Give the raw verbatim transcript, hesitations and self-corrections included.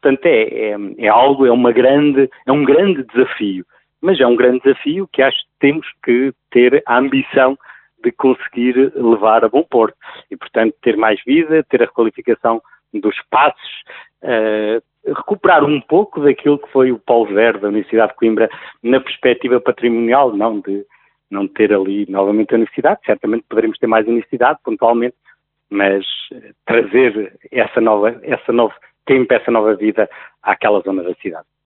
portanto é, é, é algo, é uma grande, é um grande desafio, mas é um grande desafio que acho que temos que ter a ambição de conseguir levar a bom porto e, portanto, ter mais vida, ter a requalificação dos espaços, uh, recuperar um pouco daquilo que foi o polo verde da Universidade de Coimbra na perspectiva patrimonial, não de não ter ali novamente a universidade. Certamente poderemos ter mais universidade, pontualmente, mas trazer essa nova, essa nova tempo, essa nova vida àquela zona da cidade.